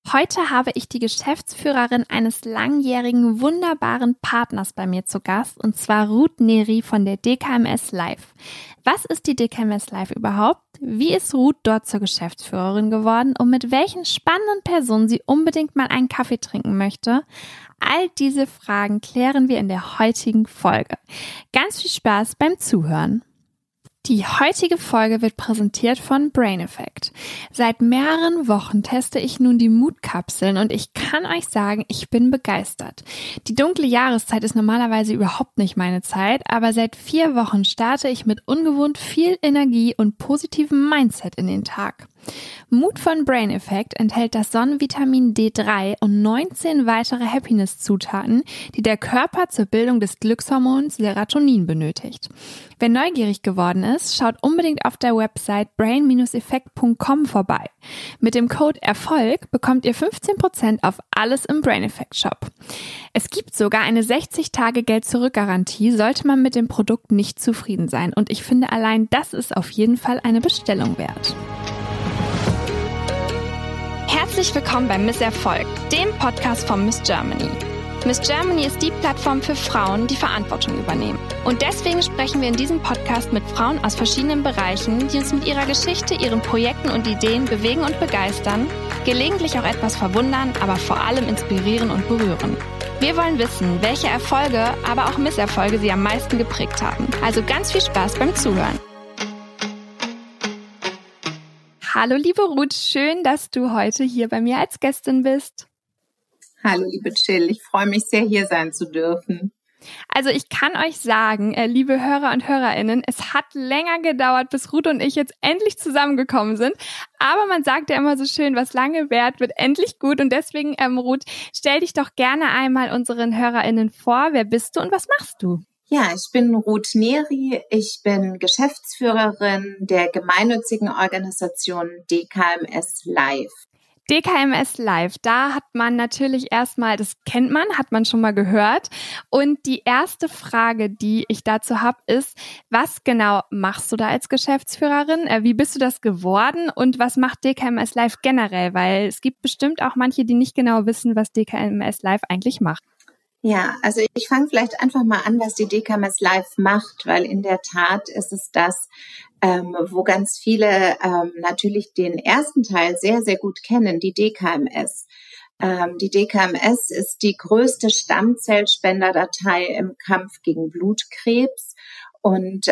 Heute habe ich die Geschäftsführerin eines langjährigen, wunderbaren Partners bei mir zu Gast, und zwar Ruth Neri von der DKMS Live. Was ist die DKMS Live überhaupt? Wie ist Ruth dort zur Geschäftsführerin geworden und mit welchen spannenden Personen sie unbedingt mal einen Kaffee trinken möchte? All diese Fragen klären wir in der heutigen Folge. Ganz viel Spaß beim Zuhören. Die heutige Folge wird präsentiert von Brain Effect. Seit mehreren Wochen teste ich nun die Mutkapseln und ich kann euch sagen, ich bin begeistert. Die dunkle Jahreszeit ist normalerweise überhaupt nicht meine Zeit, aber seit 4 Wochen starte ich mit ungewohnt viel Energie und positivem Mindset in den Tag. Mut von Brain Effect enthält das Sonnenvitamin D3 und 19 weitere Happiness-Zutaten, die der Körper zur Bildung des Glückshormons Serotonin benötigt. Wer neugierig geworden ist, schaut unbedingt auf der Website brain-effect.com vorbei. Mit dem Code ERFOLG bekommt ihr 15% auf alles im Brain Effect Shop. Es gibt sogar eine 60-Tage-Geld-Zurück-Garantie, sollte man mit dem Produkt nicht zufrieden sein. Und ich finde, allein das ist auf jeden Fall eine Bestellung wert. Herzlich willkommen bei Miss Erfolg, dem Podcast von Miss Germany. Miss Germany ist die Plattform für Frauen, die Verantwortung übernehmen. Und deswegen sprechen wir in diesem Podcast mit Frauen aus verschiedenen Bereichen, die uns mit ihrer Geschichte, ihren Projekten und Ideen bewegen und begeistern, gelegentlich auch etwas verwundern, aber vor allem inspirieren und berühren. Wir wollen wissen, welche Erfolge, aber auch Misserfolge sie am meisten geprägt haben. Also ganz viel Spaß beim Zuhören. Hallo liebe Ruth, schön, dass du heute hier bei mir als Gästin bist. Hallo liebe Jill, ich freue mich sehr, hier sein zu dürfen. Also ich kann euch sagen, liebe Hörer und Hörerinnen, es hat länger gedauert, bis Ruth und ich jetzt endlich zusammengekommen sind. Aber man sagt ja immer so schön, was lange währt, wird endlich gut. Und deswegen, Ruth, stell dich doch gerne einmal unseren HörerInnen vor. Wer bist du und was machst du? Ja, ich bin Ruth Neri. Ich bin Geschäftsführerin der gemeinnützigen Organisation DKMS Live. DKMS Live, da hat man natürlich erstmal, das kennt man, hat man schon mal gehört. Und die erste Frage, die ich dazu habe, ist, was genau machst du da als Geschäftsführerin? Wie bist du das geworden und was macht DKMS Live generell? Weil es gibt bestimmt auch manche, die nicht genau wissen, was DKMS Live eigentlich macht. Ja, also ich fange vielleicht einfach mal an, was die DKMS Live macht, weil in der Tat ist es das, wo ganz viele natürlich den ersten Teil sehr, sehr gut kennen, die DKMS. Die DKMS ist die größte Stammzellspenderdatei im Kampf gegen Blutkrebs und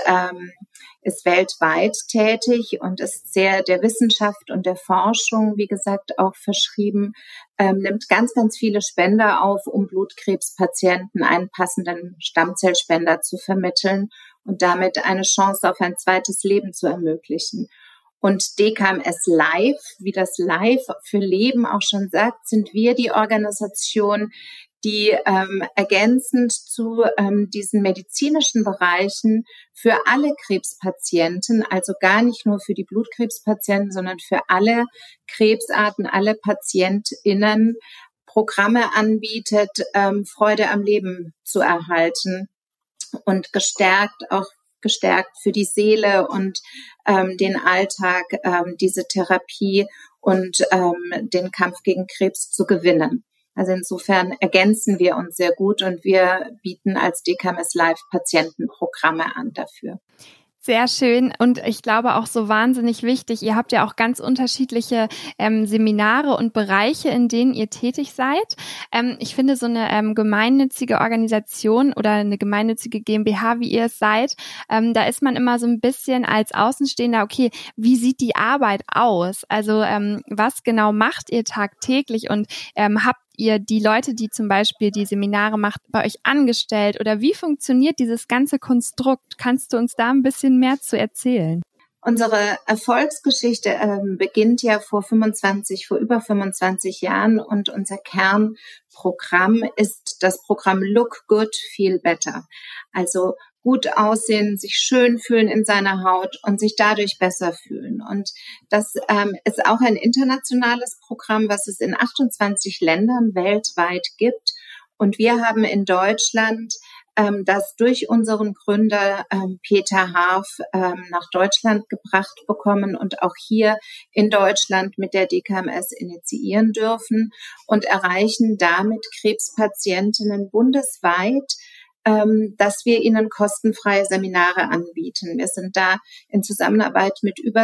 ist weltweit tätig und ist sehr der Wissenschaft und der Forschung, wie gesagt, auch verschrieben, nimmt ganz, ganz viele Spender auf, um Blutkrebspatienten einen passenden Stammzellspender zu vermitteln und damit eine Chance auf ein zweites Leben zu ermöglichen. Und DKMS Live, wie das Live für Leben auch schon sagt, sind wir die Organisation, die ergänzend zu diesen medizinischen Bereichen für alle Krebspatienten, also gar nicht nur für die Blutkrebspatienten, sondern für alle Krebsarten, alle PatientInnen Programme anbietet, Freude am Leben zu erhalten und gestärkt für die Seele und den Alltag, diese Therapie und den Kampf gegen Krebs zu gewinnen. Also insofern ergänzen wir uns sehr gut und wir bieten als DKMS Live Patientenprogramme an dafür. Sehr schön und ich glaube auch so wahnsinnig wichtig. Ihr habt ja auch ganz unterschiedliche Seminare und Bereiche, in denen ihr tätig seid. Ich finde so eine gemeinnützige Organisation oder eine gemeinnützige GmbH, wie ihr es seid, da ist man immer so ein bisschen als Außenstehender, okay, wie sieht die Arbeit aus? Also was genau macht ihr tagtäglich und habt ihr die Leute, die zum Beispiel die Seminare macht, bei euch angestellt oder wie funktioniert dieses ganze Konstrukt? Kannst du uns da ein bisschen mehr zu erzählen? Unsere Erfolgsgeschichte beginnt ja vor über 25 Jahren und unser Kernprogramm ist das Programm Look Good, Feel Better. Also gut aussehen, sich schön fühlen in seiner Haut und sich dadurch besser fühlen. Und das ist auch ein internationales Programm, was es in 28 Ländern weltweit gibt. Und wir haben in Deutschland das durch unseren Gründer Peter Harf nach Deutschland gebracht bekommen und auch hier in Deutschland mit der DKMS initiieren dürfen und erreichen damit Krebspatientinnen bundesweit, dass wir ihnen kostenfreie Seminare anbieten. Wir sind da in Zusammenarbeit mit über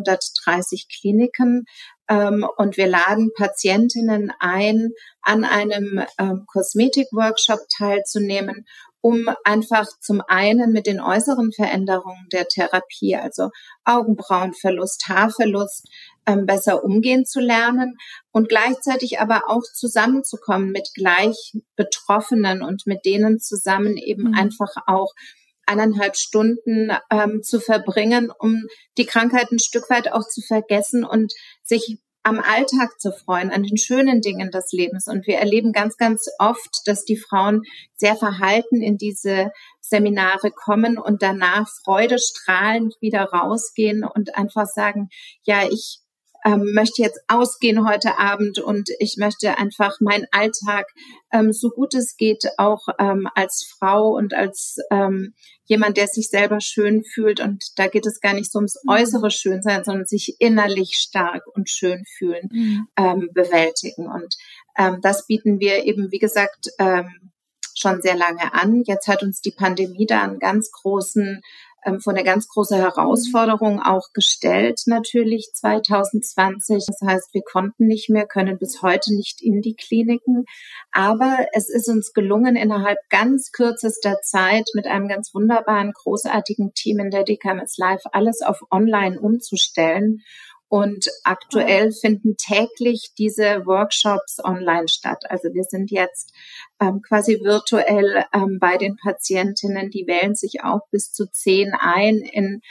330 Kliniken und wir laden Patientinnen ein, an einem Kosmetikworkshop teilzunehmen, um einfach zum einen mit den äußeren Veränderungen der Therapie, also Augenbrauenverlust, Haarverlust, besser umgehen zu lernen und gleichzeitig aber auch zusammenzukommen mit gleich Betroffenen und mit denen zusammen eben einfach auch 1,5 Stunden zu verbringen, um die Krankheit ein Stück weit auch zu vergessen und sich am Alltag zu freuen, an den schönen Dingen des Lebens. Und wir erleben ganz, ganz oft, dass die Frauen sehr verhalten in diese Seminare kommen und danach freudestrahlend wieder rausgehen und einfach sagen, ja, ich möchte jetzt ausgehen heute Abend und ich möchte einfach meinen Alltag so gut es geht auch als Frau und als jemand, der sich selber schön fühlt. Und da geht es gar nicht so ums äußere Schönsein, sondern sich innerlich stark und schön fühlen, bewältigen. Und das bieten wir eben, wie gesagt, schon sehr lange an. Jetzt hat uns die Pandemie da einen ganz großen vor eine ganz große Herausforderung auch gestellt, natürlich 2020. Das heißt, wir konnten nicht mehr, können bis heute nicht in die Kliniken. Aber es ist uns gelungen, innerhalb ganz kürzester Zeit mit einem ganz wunderbaren, großartigen Team in der DKMS Live alles auf online umzustellen. Und aktuell finden täglich diese Workshops online statt. Also wir sind jetzt quasi virtuell bei den Patientinnen. Die wählen sich auch bis zu 10 ein in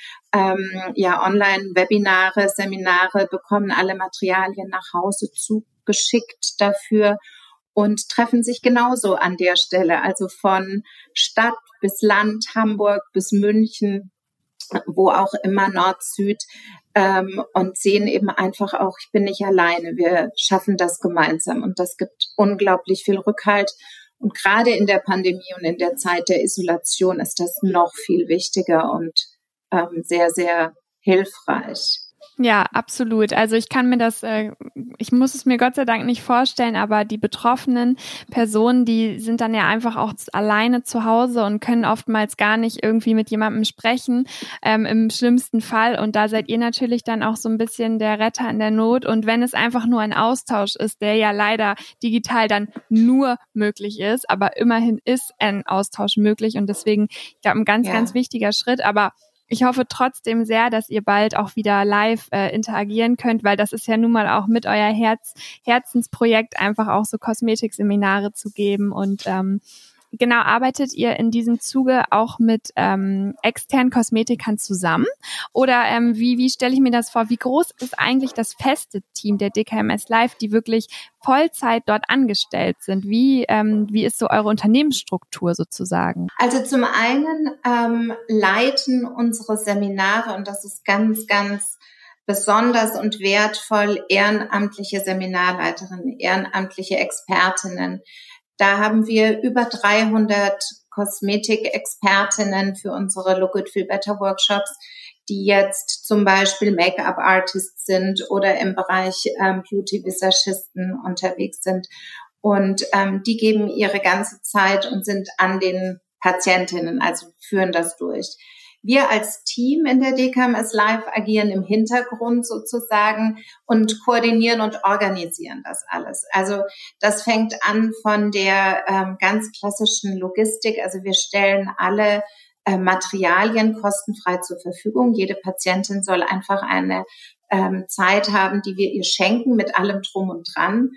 Online-Webinare, Seminare, bekommen alle Materialien nach Hause zugeschickt dafür und treffen sich genauso an der Stelle. Also von Stadt bis Land, Hamburg bis München, wo auch immer, Nord, Süd, und sehen eben einfach auch, ich bin nicht alleine, wir schaffen das gemeinsam und das gibt unglaublich viel Rückhalt. Und gerade in der Pandemie und in der Zeit der Isolation ist das noch viel wichtiger und sehr, sehr hilfreich. Ja, absolut. Also ich kann mir das, ich muss es mir Gott sei Dank nicht vorstellen, aber die betroffenen Personen, die sind dann ja einfach auch alleine zu Hause und können oftmals gar nicht irgendwie mit jemandem sprechen, im schlimmsten Fall. Und da seid ihr natürlich dann auch so ein bisschen der Retter in der Not. Und wenn es einfach nur ein Austausch ist, der ja leider digital dann nur möglich ist, aber immerhin ist ein Austausch möglich. Und deswegen, ich glaube, ein ganz, ganz wichtiger Schritt. Aber ich hoffe trotzdem sehr, dass ihr bald auch wieder live interagieren könnt, weil das ist ja nun mal auch mit euer Herzensprojekt, einfach auch so Kosmetikseminare zu geben. Und genau, arbeitet ihr in diesem Zuge auch mit externen Kosmetikern zusammen? Oder wie stelle ich mir das vor? Wie groß ist eigentlich das feste Team der DKMS Live, die wirklich Vollzeit dort angestellt sind? Wie ist so eure Unternehmensstruktur sozusagen? Also zum einen leiten unsere Seminare, und das ist ganz, ganz besonders und wertvoll, ehrenamtliche Seminarleiterinnen, ehrenamtliche Expertinnen. Da haben wir über 300 Kosmetikexpertinnen für unsere Look Good Feel Better Workshops, die jetzt zum Beispiel Make-up-Artists sind oder im Bereich Beauty-Visagisten unterwegs sind. Und die geben ihre ganze Zeit und sind an den Patientinnen, also führen das durch. Wir als Team in der DKMS Live agieren im Hintergrund sozusagen und koordinieren und organisieren das alles. Also das fängt an von der ganz klassischen Logistik. Also wir stellen alle Materialien kostenfrei zur Verfügung. Jede Patientin soll einfach eine Zeit haben, die wir ihr schenken mit allem Drum und Dran.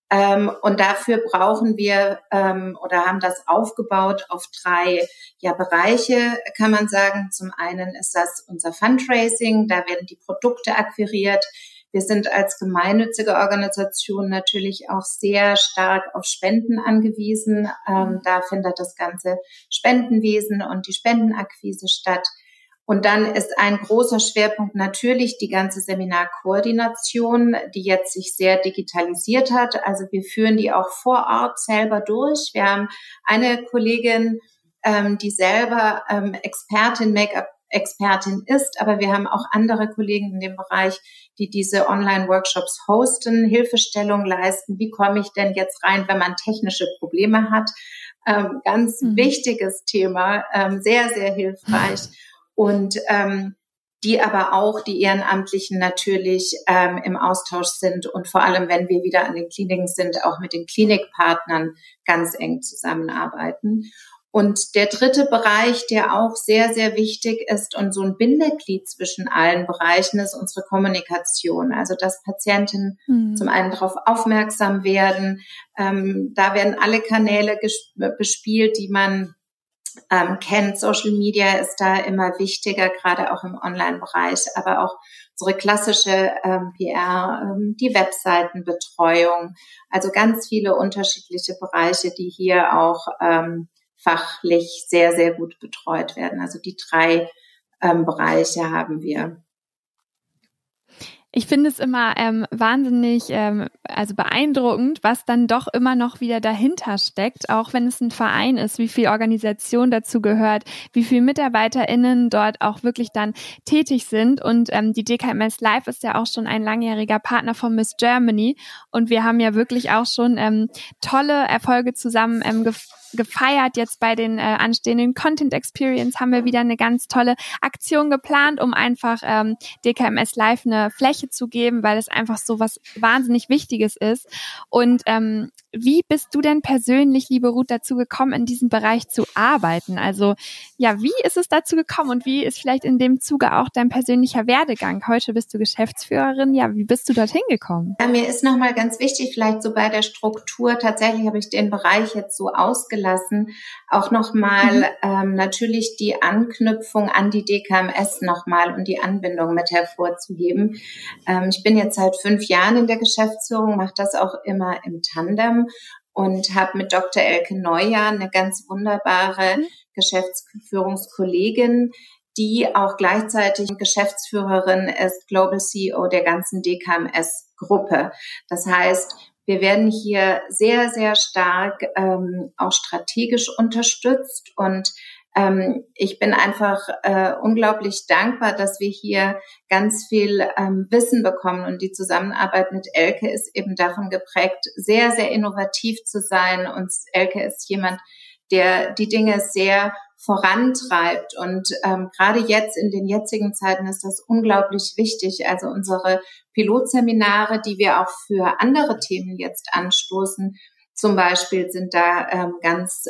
Und dafür brauchen wir oder haben das aufgebaut auf 3 Bereiche, kann man sagen. Zum einen ist das unser Fundraising, da werden die Produkte akquiriert. Wir sind als gemeinnützige Organisation natürlich auch sehr stark auf Spenden angewiesen. Da findet das ganze Spendenwesen und die Spendenakquise statt. Und dann ist ein großer Schwerpunkt natürlich die ganze Seminarkoordination, die jetzt sich sehr digitalisiert hat. Also wir führen die auch vor Ort selber durch. Wir haben eine Kollegin, die selber Expertin, Make-up-Expertin ist, aber wir haben auch andere Kollegen in dem Bereich, die diese Online-Workshops hosten, Hilfestellung leisten. Wie komme ich denn jetzt rein, wenn man technische Probleme hat? Ganz wichtiges Thema, sehr, sehr hilfreich. Und die aber auch die Ehrenamtlichen natürlich im Austausch sind und vor allem, wenn wir wieder an den Kliniken sind, auch mit den Klinikpartnern ganz eng zusammenarbeiten. Und der dritte Bereich, der auch sehr, sehr wichtig ist und so ein Bindeglied zwischen allen Bereichen, ist unsere Kommunikation. Also dass Patienten zum einen darauf aufmerksam werden. Da werden alle Kanäle bespielt, die man kennt. Social Media ist da immer wichtiger, gerade auch im Online-Bereich, aber auch unsere klassische PR, die Webseitenbetreuung, also ganz viele unterschiedliche Bereiche, die hier auch fachlich sehr, sehr gut betreut werden. Also die 3 Bereiche haben wir. Ich finde es immer wahnsinnig also beeindruckend, was dann doch immer noch wieder dahinter steckt, auch wenn es ein Verein ist, wie viel Organisation dazu gehört, wie viele MitarbeiterInnen dort auch wirklich dann tätig sind. Und die DKMS Live ist ja auch schon ein langjähriger Partner von Miss Germany. Und wir haben ja wirklich auch schon tolle Erfolge zusammen gefeiert. Jetzt bei den anstehenden Content Experience haben wir wieder eine ganz tolle Aktion geplant, um einfach DKMS Live eine Fläche zu geben, weil es einfach so was wahnsinnig Wichtiges ist. Und wie bist du denn persönlich, liebe Ruth, dazu gekommen, in diesem Bereich zu arbeiten? Also ja, wie ist es dazu gekommen und wie ist vielleicht in dem Zuge auch dein persönlicher Werdegang? Heute bist du Geschäftsführerin. Ja, wie bist du dorthin gekommen? Ja, mir ist nochmal ganz wichtig, vielleicht so bei der Struktur, tatsächlich habe ich den Bereich jetzt so ausgelassen, auch nochmal natürlich die Anknüpfung an die DKMS nochmal und die Anbindung mit hervorzuheben. Ich bin jetzt seit 5 Jahren in der Geschäftsführung, mache das auch immer im Tandem und habe mit Dr. Elke Neujahr eine ganz wunderbare Geschäftsführungskollegin, die auch gleichzeitig Geschäftsführerin ist, Global CEO der ganzen DKMS-Gruppe. Das heißt, wir werden hier sehr, sehr stark auch strategisch unterstützt und ich bin einfach unglaublich dankbar, dass wir hier ganz viel Wissen bekommen und die Zusammenarbeit mit Elke ist eben davon geprägt, sehr, sehr innovativ zu sein und Elke ist jemand, der die Dinge sehr vorantreibt und gerade jetzt in den jetzigen Zeiten ist das unglaublich wichtig. Also unsere Pilotseminare, die wir auch für andere Themen jetzt anstoßen, zum Beispiel sind da ganz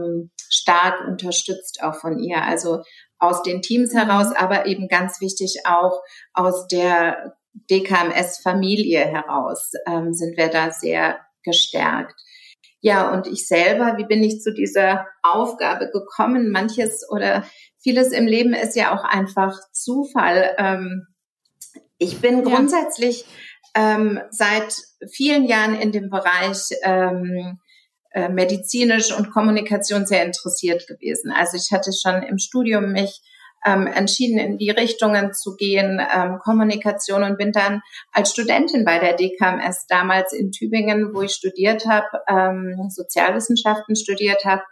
stark unterstützt auch von ihr. Also aus den Teams heraus, aber eben ganz wichtig auch aus der DKMS-Familie heraus sind wir da sehr gestärkt. Ja, und ich selber, wie bin ich zu dieser Aufgabe gekommen? Manches oder vieles im Leben ist ja auch einfach Zufall. Ich bin grundsätzlich seit vielen Jahren in dem Bereich medizinisch und Kommunikation sehr interessiert gewesen. Also ich hatte schon im Studium mich entschieden, in die Richtungen zu gehen, Kommunikation und bin dann als Studentin bei der DKMS damals in Tübingen, wo ich studiert habe, Sozialwissenschaften studiert habe,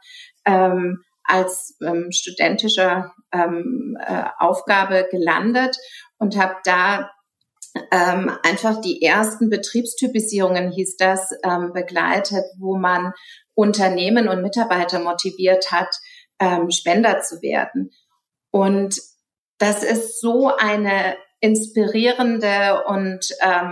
als studentischer Aufgabe gelandet und habe da einfach die ersten Betriebstypisierungen, hieß das, begleitet, wo man Unternehmen und Mitarbeiter motiviert hat, Spender zu werden. Und das ist so eine inspirierende und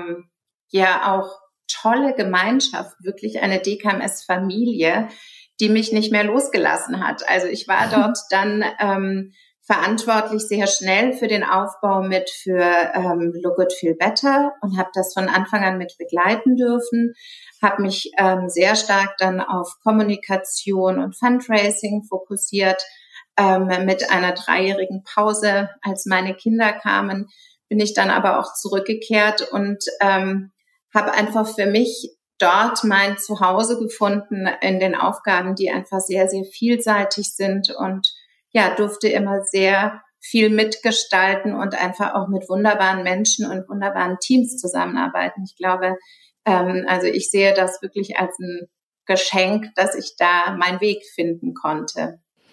ja auch tolle Gemeinschaft, wirklich eine DKMS-Familie, die mich nicht mehr losgelassen hat. Also ich war dort dann verantwortlich sehr schnell für den Aufbau mit für Look Good Feel Better und habe das von Anfang an mit begleiten dürfen, habe mich sehr stark dann auf Kommunikation und Fundraising fokussiert. Mit einer 3-jährigen Pause, als meine Kinder kamen, bin ich dann aber auch zurückgekehrt und habe einfach für mich dort mein Zuhause gefunden in den Aufgaben, die einfach sehr, sehr vielseitig sind und ja, durfte immer sehr viel mitgestalten und einfach auch mit wunderbaren Menschen und wunderbaren Teams zusammenarbeiten. Ich glaube, also ich sehe das wirklich als ein Geschenk, dass ich da meinen Weg finden konnte.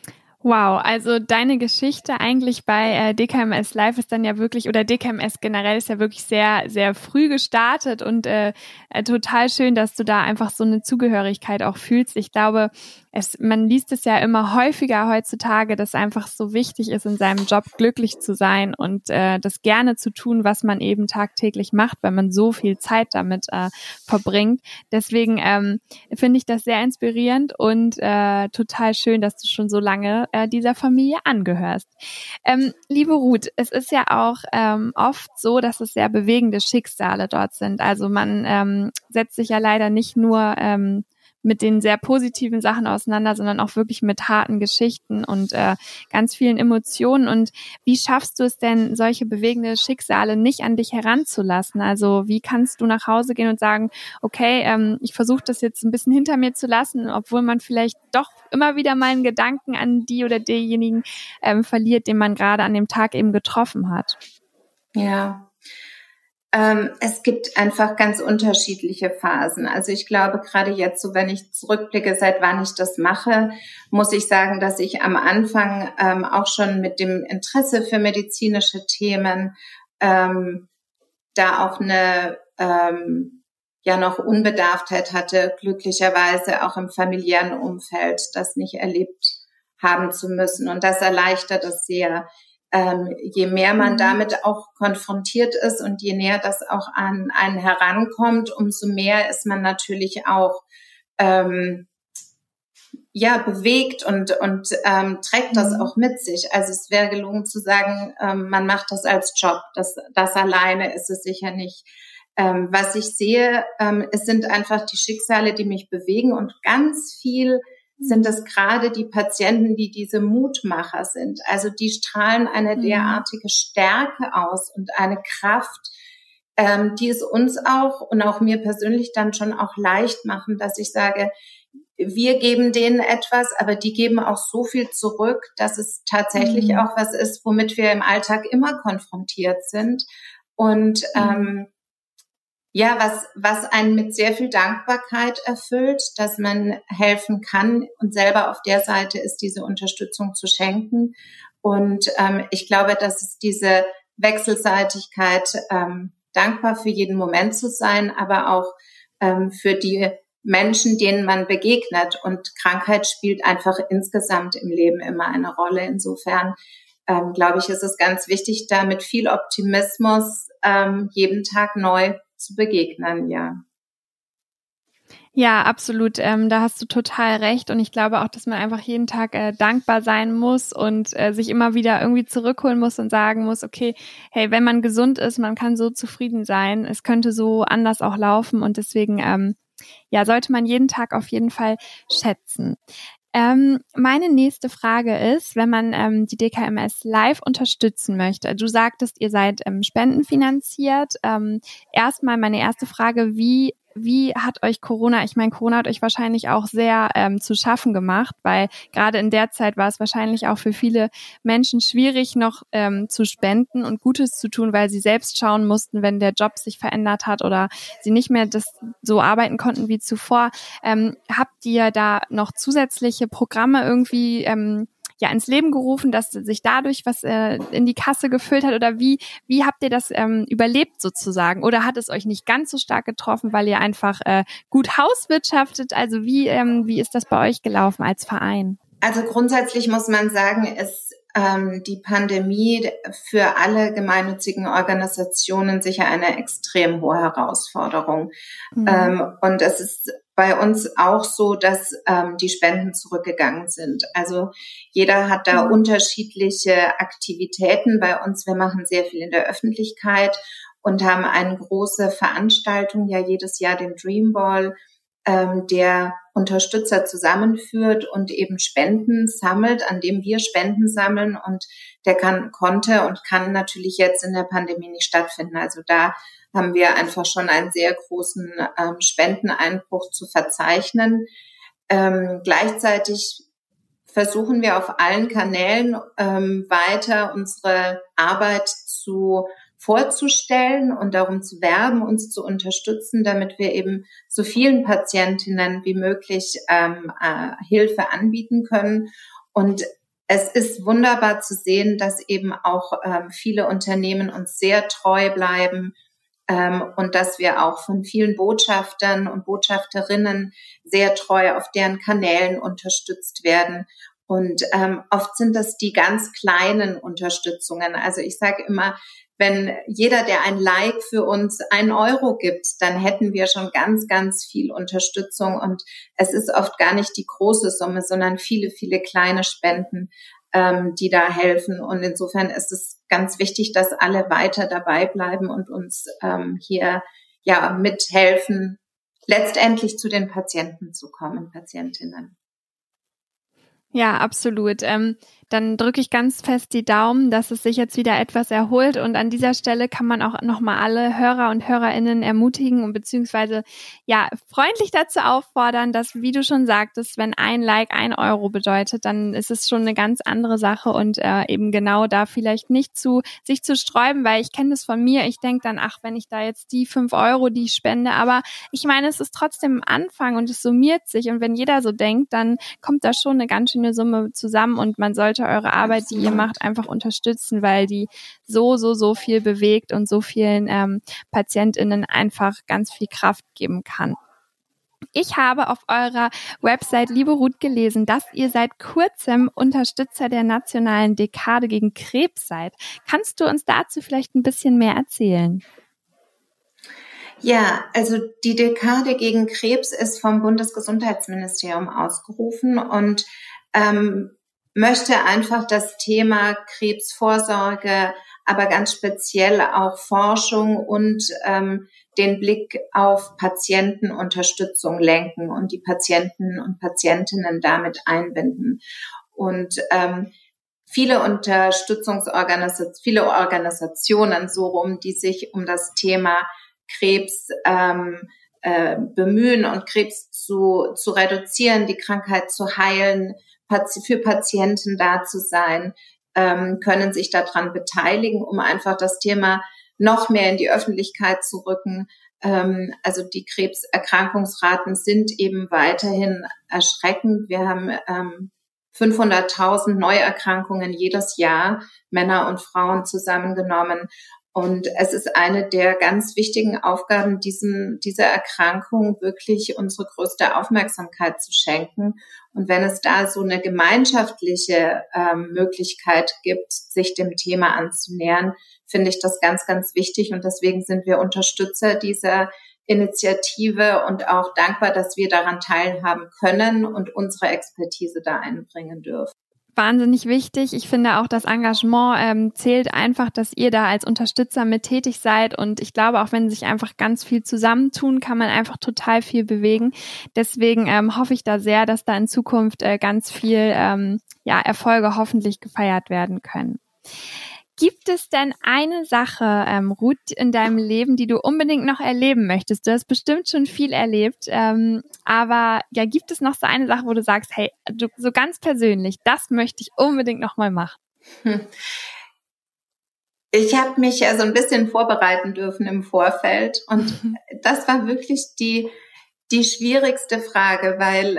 Wow, also deine Geschichte eigentlich bei DKMS Live ist dann ja wirklich, oder DKMS generell ist ja wirklich sehr, sehr früh gestartet und total schön, dass du da einfach so eine Zugehörigkeit auch fühlst. Ich glaube, man liest es ja immer häufiger heutzutage, dass einfach so wichtig ist, in seinem Job glücklich zu sein und das gerne zu tun, was man eben tagtäglich macht, weil man so viel Zeit damit verbringt. Deswegen finde ich das sehr inspirierend und total schön, dass du schon so lange dieser Familie angehörst. Liebe Ruth, es ist ja auch oft so, dass es sehr bewegende Schicksale dort sind. Also man setzt sich ja leider nicht nur mit den sehr positiven Sachen auseinander, sondern auch wirklich mit harten Geschichten und ganz vielen Emotionen. Und wie schaffst du es denn, solche bewegende Schicksale nicht an dich heranzulassen? Also wie kannst du nach Hause gehen und sagen, okay, ich versuche das jetzt ein bisschen hinter mir zu lassen, obwohl man vielleicht doch immer wieder mal einen Gedanken an die oder denjenigen verliert, den man gerade an dem Tag eben getroffen hat? Ja. Es gibt einfach ganz unterschiedliche Phasen. Also ich glaube, gerade jetzt, so wenn ich zurückblicke, seit wann ich das mache, muss ich sagen, dass ich am Anfang auch schon mit dem Interesse für medizinische Themen da auch eine ja noch Unbedarftheit hatte, glücklicherweise auch im familiären Umfeld, das nicht erlebt haben zu müssen. Und das erleichtert es sehr. Je mehr man damit auch konfrontiert ist und je näher das auch an einen herankommt, umso mehr ist man natürlich auch bewegt und trägt das auch mit sich. Also es wäre gelungen zu sagen, man macht das als Job. Das alleine ist es sicher nicht. Was ich sehe, es sind einfach die Schicksale, die mich bewegen, und ganz viel sind es gerade die Patienten, die diese Mutmacher sind. Also die strahlen eine derartige Stärke aus und eine Kraft, die es uns auch und auch mir persönlich dann schon auch leicht machen, dass ich sage, wir geben denen etwas, aber die geben auch so viel zurück, dass es tatsächlich auch was ist, womit wir im Alltag immer konfrontiert sind. Und was einen mit sehr viel Dankbarkeit erfüllt, dass man helfen kann und selber auf der Seite ist, diese Unterstützung zu schenken. Und ich glaube, dass es diese Wechselseitigkeit, dankbar für jeden Moment zu sein, aber auch für die Menschen, denen man begegnet. Und Krankheit spielt einfach insgesamt im Leben immer eine Rolle. Insofern glaube ich, ist es ganz wichtig, da mit viel Optimismus jeden Tag neu zu begegnen, ja. Ja, absolut. Da hast du total recht. Und ich glaube auch, dass man einfach jeden Tag dankbar sein muss und sich immer wieder irgendwie zurückholen muss und sagen muss, okay, hey, wenn man gesund ist, man kann so zufrieden sein. Es könnte so anders auch laufen. Und deswegen, sollte man jeden Tag auf jeden Fall schätzen. Meine nächste Frage ist, wenn man die DKMS Live unterstützen möchte. Du sagtest, ihr seid spendenfinanziert. Erstmal meine erste Frage, wie hat euch Corona, ich meine, Corona hat euch wahrscheinlich auch sehr zu schaffen gemacht, weil gerade in der Zeit war es wahrscheinlich auch für viele Menschen schwierig, noch zu spenden und Gutes zu tun, weil sie selbst schauen mussten, wenn der Job sich verändert hat oder sie nicht mehr das so arbeiten konnten wie zuvor. Habt ihr da noch zusätzliche Programme irgendwie ins Leben gerufen, dass sich dadurch was in die Kasse gefüllt hat, oder wie habt ihr das überlebt sozusagen, oder hat es euch nicht ganz so stark getroffen, weil ihr einfach gut hauswirtschaftet? Also wie ist das bei euch gelaufen als Verein? Also grundsätzlich muss man sagen, ist die Pandemie für alle gemeinnützigen Organisationen sicher eine extrem hohe Herausforderung. Und es ist bei uns auch so, dass die Spenden zurückgegangen sind. Also jeder hat da unterschiedliche Aktivitäten. Bei uns, wir machen sehr viel in der Öffentlichkeit und haben eine große Veranstaltung, ja jedes Jahr den Dream Ball, der Unterstützer zusammenführt und eben Spenden sammelt, an dem wir Spenden sammeln, und der konnte und kann natürlich jetzt in der Pandemie nicht stattfinden. Also da haben wir einfach schon einen sehr großen Spendeneinbruch zu verzeichnen. Gleichzeitig versuchen wir auf allen Kanälen weiter unsere Arbeit vorzustellen und darum zu werben, uns zu unterstützen, damit wir eben so vielen Patientinnen wie möglich Hilfe anbieten können. Und es ist wunderbar zu sehen, dass eben auch viele Unternehmen uns sehr treu bleiben und dass wir auch von vielen Botschaftern und Botschafterinnen sehr treu auf deren Kanälen unterstützt werden. Und oft sind das die ganz kleinen Unterstützungen. Also ich sage immer, wenn jeder, der ein Like für uns 1 Euro gibt, dann hätten wir schon ganz, ganz viel Unterstützung. Und es ist oft gar nicht die große Summe, sondern viele, viele kleine Spenden, die da helfen. Und insofern ist es ganz wichtig, dass alle weiter dabei bleiben und uns hier ja mithelfen, letztendlich zu den Patienten zu kommen, Patientinnen. Ja, absolut. Dann drücke ich ganz fest die Daumen, dass es sich jetzt wieder etwas erholt. Und an dieser Stelle kann man auch nochmal alle Hörer und HörerInnen ermutigen und beziehungsweise ja freundlich dazu auffordern, dass, wie du schon sagtest, wenn ein Like 1 Euro bedeutet, dann ist es schon eine ganz andere Sache und eben genau da vielleicht nicht sich zu sträuben, weil ich kenne das von mir. Ich denke dann, ach, wenn ich da jetzt die 5 Euro, die ich spende, aber ich meine, es ist trotzdem ein Anfang und es summiert sich. Und wenn jeder so denkt, dann kommt da schon eine ganz schöne Summe zusammen und man sollte eure Arbeit, die ihr macht, einfach unterstützen, weil die so viel bewegt und so vielen PatientInnen einfach ganz viel Kraft geben kann. Ich habe auf eurer Website, liebe Ruth, gelesen, dass ihr seit kurzem Unterstützer der nationalen Dekade gegen Krebs seid. Kannst du uns dazu vielleicht ein bisschen mehr erzählen? Ja, also die Dekade gegen Krebs ist vom Bundesgesundheitsministerium ausgerufen und möchte einfach das Thema Krebsvorsorge, aber ganz speziell auch Forschung und den Blick auf Patientenunterstützung lenken und die Patienten und Patientinnen damit einbinden. Und viele viele Organisationen so rum, die sich um das Thema Krebs bemühen und Krebs zu reduzieren, die Krankheit zu heilen, für Patienten da zu sein, können sich daran beteiligen, um einfach das Thema noch mehr in die Öffentlichkeit zu rücken. Also die Krebserkrankungsraten sind eben weiterhin erschreckend. Wir haben 500.000 Neuerkrankungen jedes Jahr, Männer und Frauen zusammengenommen. Und es ist eine der ganz wichtigen Aufgaben, dieser Erkrankung wirklich unsere größte Aufmerksamkeit zu schenken. Und wenn es da so eine gemeinschaftliche Möglichkeit gibt, sich dem Thema anzunähern, finde ich das ganz, ganz wichtig. Und deswegen sind wir Unterstützer dieser Initiative und auch dankbar, dass wir daran teilhaben können und unsere Expertise da einbringen dürfen. Wahnsinnig wichtig. Ich finde auch, das Engagement zählt einfach, dass ihr da als Unterstützer mit tätig seid. Und ich glaube, auch wenn sich einfach ganz viel zusammentun, kann man einfach total viel bewegen. Deswegen hoffe ich da sehr, dass da in Zukunft ganz viel Erfolge hoffentlich gefeiert werden können. Gibt es denn eine Sache, Ruth, in deinem Leben, die du unbedingt noch erleben möchtest? Du hast bestimmt schon viel erlebt, aber ja, gibt es noch so eine Sache, wo du sagst, hey, so ganz persönlich, das möchte ich unbedingt noch mal machen? Ich habe mich ja so ein bisschen vorbereiten dürfen im Vorfeld und das war wirklich die schwierigste Frage, weil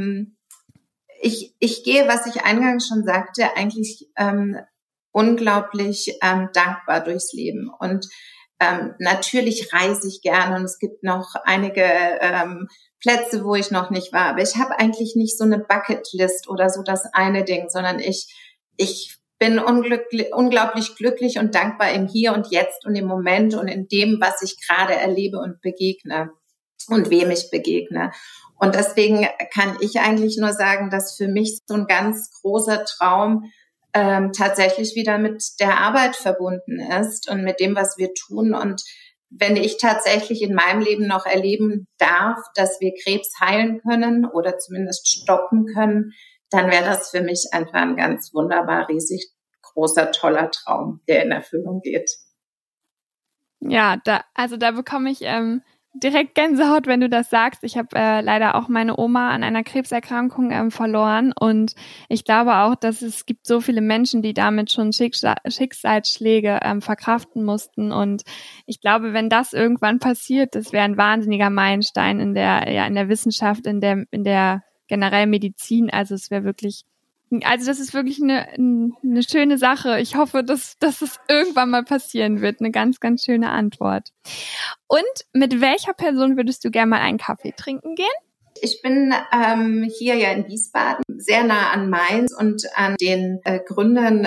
ich gehe, was ich eingangs schon sagte, eigentlich unglaublich dankbar durchs Leben. Und natürlich reise ich gerne und es gibt noch einige Plätze, wo ich noch nicht war. Aber ich habe eigentlich nicht so eine Bucketlist oder so das eine Ding, sondern ich bin unglaublich glücklich und dankbar im Hier und Jetzt und im Moment und in dem, was ich gerade erlebe und begegne und wem ich begegne. Und deswegen kann ich eigentlich nur sagen, dass für mich so ein ganz großer Traum tatsächlich wieder mit der Arbeit verbunden ist und mit dem, was wir tun. Und wenn ich tatsächlich in meinem Leben noch erleben darf, dass wir Krebs heilen können oder zumindest stoppen können, dann wäre das für mich einfach ein ganz wunderbar, riesig großer, toller Traum, der in Erfüllung geht. Ja, da bekomme ich direkt Gänsehaut, wenn du das sagst. Ich habe leider auch meine Oma an einer Krebserkrankung verloren und ich glaube auch, dass es gibt so viele Menschen, die damit schon Schicksalsschläge verkraften mussten und ich glaube, wenn das irgendwann passiert, das wäre ein wahnsinniger Meilenstein in der Wissenschaft, in der generell Medizin. Also es wäre wirklich Also das ist wirklich eine schöne Sache. Ich hoffe, dass es irgendwann mal passieren wird. Eine ganz, ganz schöne Antwort. Und mit welcher Person würdest du gerne mal einen Kaffee trinken gehen? Ich bin hier ja in Wiesbaden, sehr nah an Mainz und an den Gründern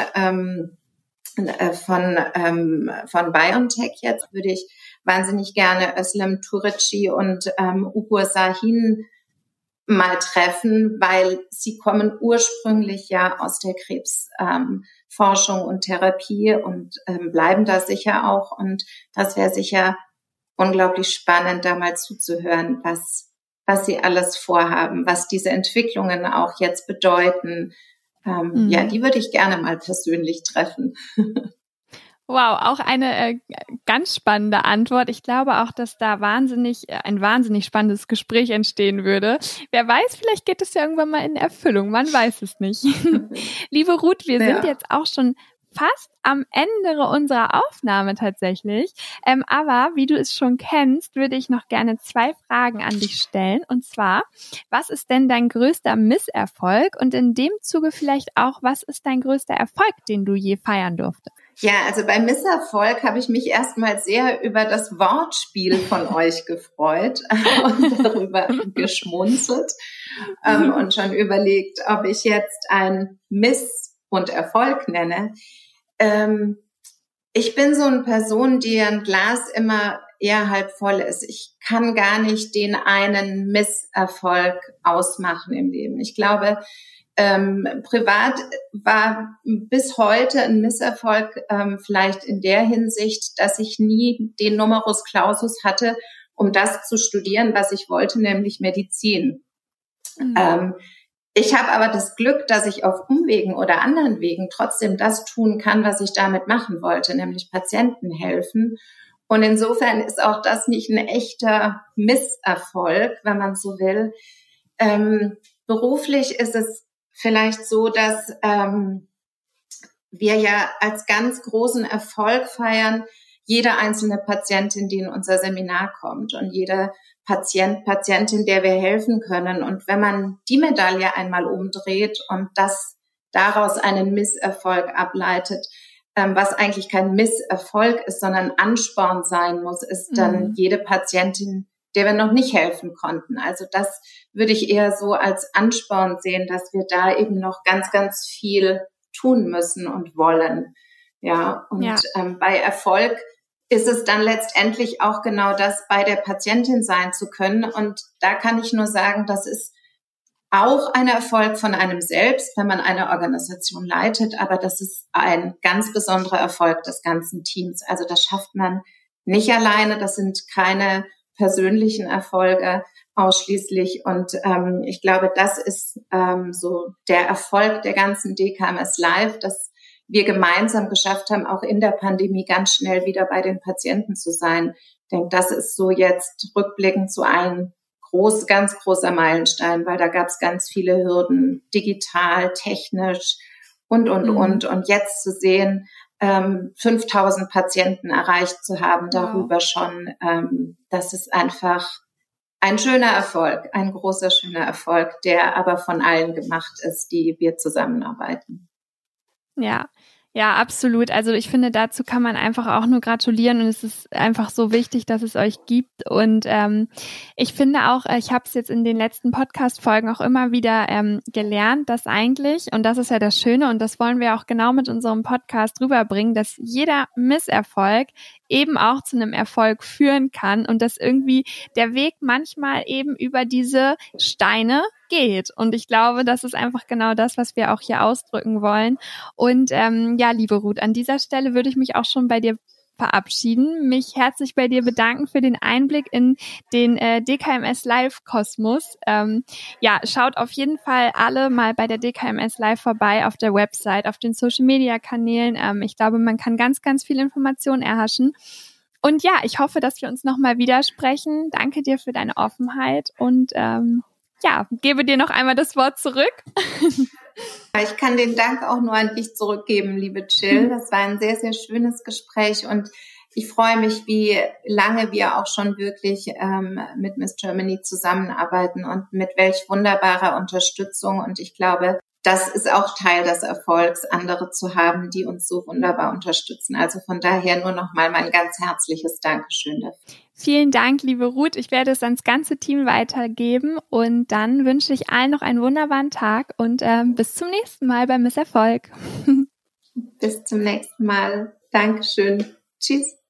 von BioNTech jetzt würde ich wahnsinnig gerne Özlem Türeci und Ugur Sahin mal treffen, weil sie kommen ursprünglich ja aus der Krebsforschung und Therapie und bleiben da sicher auch. Und das wäre sicher unglaublich spannend, da mal zuzuhören, was sie alles vorhaben, was diese Entwicklungen auch jetzt bedeuten. Ja, die würde ich gerne mal persönlich treffen. Wow, auch eine ganz spannende Antwort. Ich glaube auch, dass da ein wahnsinnig spannendes Gespräch entstehen würde. Wer weiß, vielleicht geht es ja irgendwann mal in Erfüllung. Man weiß es nicht. Liebe Ruth, wir sind jetzt auch schon fast am Ende unserer Aufnahme tatsächlich. Aber wie du es schon kennst, würde ich noch gerne 2 Fragen an dich stellen. Und zwar, was ist denn dein größter Misserfolg? Und in dem Zuge vielleicht auch, was ist dein größter Erfolg, den du je feiern durftest? Ja, also beim Misserfolg habe ich mich erstmal sehr über das Wortspiel von euch gefreut und darüber geschmunzelt und schon überlegt, ob ich jetzt ein Miss und Erfolg nenne. Ich bin so eine Person, die ein Glas immer eher halb voll ist. Ich kann gar nicht den einen Misserfolg ausmachen im Leben. Ich glaube, privat war bis heute ein Misserfolg vielleicht in der Hinsicht, dass ich nie den Numerus Clausus hatte, um das zu studieren, was ich wollte, nämlich Medizin. Ich habe aber das Glück, dass ich auf Umwegen oder anderen Wegen trotzdem das tun kann, was ich damit machen wollte, nämlich Patienten helfen. Und insofern ist auch das nicht ein echter Misserfolg, wenn man so will. Beruflich ist es vielleicht so, dass wir ja als ganz großen Erfolg feiern, jede einzelne Patientin, die in unser Seminar kommt und jede Patientin, der wir helfen können. Und wenn man die Medaille einmal umdreht und das daraus einen Misserfolg ableitet, was eigentlich kein Misserfolg ist, sondern Ansporn sein muss, ist dann jede Patientin, der wir noch nicht helfen konnten. Also das würde ich eher so als Ansporn sehen, dass wir da eben noch ganz, ganz viel tun müssen und wollen. Ja, und bei Erfolg ist es dann letztendlich auch genau das, bei der Patientin sein zu können. Und da kann ich nur sagen, das ist auch ein Erfolg von einem selbst, wenn man eine Organisation leitet, aber das ist ein ganz besonderer Erfolg des ganzen Teams. Also das schafft man nicht alleine, das sind keine persönlichen Erfolge ausschließlich. Und ich glaube, das ist so der Erfolg der ganzen DKMS Live, dass wir gemeinsam geschafft haben, auch in der Pandemie ganz schnell wieder bei den Patienten zu sein. Ich denke, das ist so jetzt rückblickend so ein ganz großer Meilenstein, weil da gab es ganz viele Hürden, digital, technisch und. Und jetzt zu sehen, 5000 Patienten erreicht zu haben, darüber schon, das ist einfach ein schöner Erfolg, ein großer, schöner Erfolg, der aber von allen gemacht ist, die wir zusammenarbeiten. Ja, absolut. Also ich finde, dazu kann man einfach auch nur gratulieren und es ist einfach so wichtig, dass es euch gibt. Und ich finde auch, ich habe es jetzt in den letzten Podcast-Folgen auch immer wieder gelernt, dass eigentlich, und das ist ja das Schöne und das wollen wir auch genau mit unserem Podcast rüberbringen, dass jeder Misserfolg eben auch zu einem Erfolg führen kann und dass irgendwie der Weg manchmal eben über diese Steine geht. Und ich glaube, das ist einfach genau das, was wir auch hier ausdrücken wollen. Und ja, liebe Ruth, an dieser Stelle würde ich mich auch schon bei dir verabschieden, mich herzlich bei dir bedanken für den Einblick in den DKMS Live Kosmos. Ja, schaut auf jeden Fall alle mal bei der DKMS Live vorbei auf der Website, auf den Social Media Kanälen. Ich glaube, man kann ganz, ganz viel Informationen erhaschen. Und ja, ich hoffe, dass wir uns nochmal widersprechen. Danke dir für deine Offenheit und ja, gebe dir noch einmal das Wort zurück. Ich kann den Dank auch nur an dich zurückgeben, liebe Jill. Das war ein sehr, sehr schönes Gespräch und ich freue mich, wie lange wir auch schon wirklich mit Miss Germany zusammenarbeiten und mit welch wunderbarer Unterstützung. Und ich glaube, das ist auch Teil des Erfolgs, andere zu haben, die uns so wunderbar unterstützen. Also von daher nur nochmal mein ganz herzliches Dankeschön dafür. Vielen Dank, liebe Ruth. Ich werde es ans ganze Team weitergeben und dann wünsche ich allen noch einen wunderbaren Tag und bis zum nächsten Mal bei Miss Erfolg. Bis zum nächsten Mal. Dankeschön. Tschüss.